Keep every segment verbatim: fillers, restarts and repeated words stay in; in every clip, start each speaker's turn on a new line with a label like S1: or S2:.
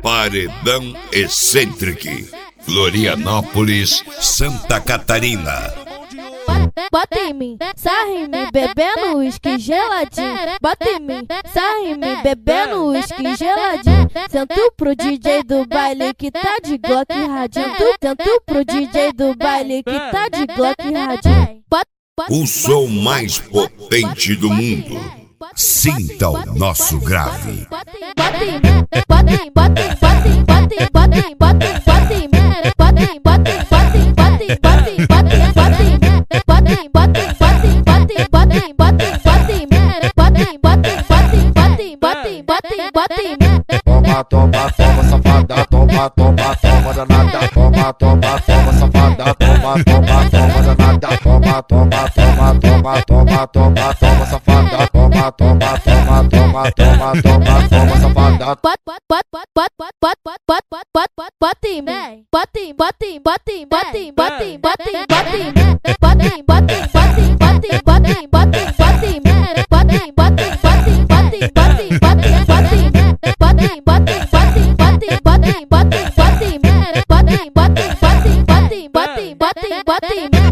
S1: Paredão Excêntrico, Florianópolis, Santa Catarina.
S2: Bota em mim, sarra em mim, bebendo uísque geladinho. Bota em mim, sarra em mim, bebendo uísque geladinho. Sento pro D J do baile que tá de Glock radinho. Sento pro D J do baile que tá de Glock radinho.
S1: O som mais potente do mundo. Sinta o nosso grave.
S2: Bota em mim, bota em, bota em, bota em, bota em, bota em, bota em, bota em mim. Bota em, bota em, bota em, bota em, bota em, bota em, bota em mim. Bota em, bota em, bota em, bota em, bota em, bota em, bota em mim. Bota em, bota em, bota em, bota em, bota em, bota em, bota em mim.
S3: Toma, toma, toma, safada, toma, toma, toma, danada. Toma, toma, toma, safada, toma, toma, toma, danada. Toma, toma, toma, toma, toma, toma, toma, safada. Toma, toma, toma, toma, toma, toma, toma, safada.
S2: Bota, bota, bota, bota, bota, bota, bota, bota, bota em mim. Bota em, bota em, bota em, bota em, bota em, bota em, bota em mim. Bota em, bota em, bota em, bota em, bota em, bota em, bota em mim. Bota em, bota em, bota em, bota em, bota em, bota em, bota em mim. Bota em, bota em, bota em, bota em, bota em, bota em, bota em mim. Bota em, bota em, bota em, bota em, bota em, bota em, bota em mim.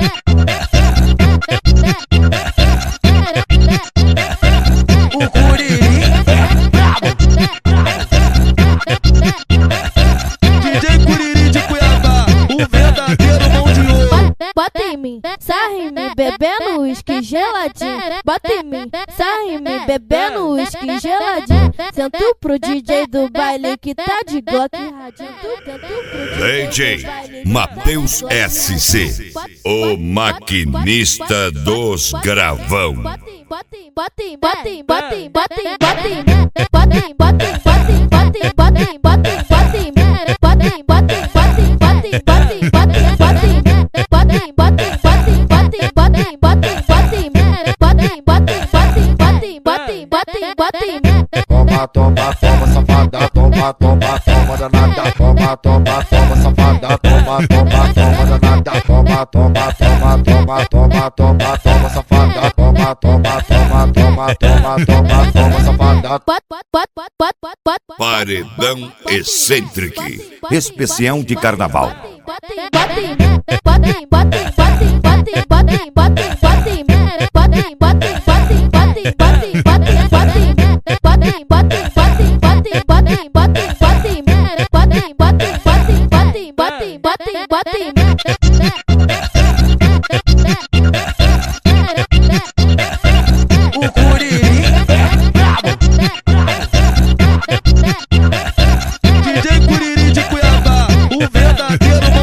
S4: O Curiri D J Curiri de Cuiabá, o verdadeiro mão de ouro.
S2: Bota em mim, sarra em mim, bebendo uísque geladinho. Bota em mim, sarra em mim, bebendo uísque geladinho. Sento pro D J do baile que tá de Glock radinho.
S1: D J Matheus S C, o maquinista dos gravão.
S2: Bota em, bota em, bota em, bota em, bota em, bota em mim. Bota em, bota em, bota em, bota em, bota em, bota em, bota em mim. Bota em, bota em, bota em, bota em, bota em, bota em, bota em mim. Bota em, bota em, bota em, bota em, bota em, bota em, bota em mim. Bota em, bota em, bota em, bota em, bota em, bota em, bota em mim.
S3: Toma, toma, toma, safada, toma, toma, toma, danada. Toma, toma, toma, safada, toma, toma, toma, danada. Toma, toma, toma, toma, toma, toma, toma, safada. Toma, toma, toma, toma, toma, toma, toma, safada.
S2: Bota, bota, bota, bota, bota, bota.
S1: Paredão Excêntrico,
S5: especial de carnaval.
S2: Bota em, bota em mim. Bota em, bota em, bota em, bota em, bota em, bota em, bota em mim. Bota em, bota em, bota em, bota em, bota em, bota em, bota em mim. Bota em, bota em, bota em, bota em, bota em, bota em, bota em mim. Bota em, bota em, bota em, bota em, bota em, bota em, bota em mim.
S4: O Curiri D J Curiri de Cuiabá, o verdadeiro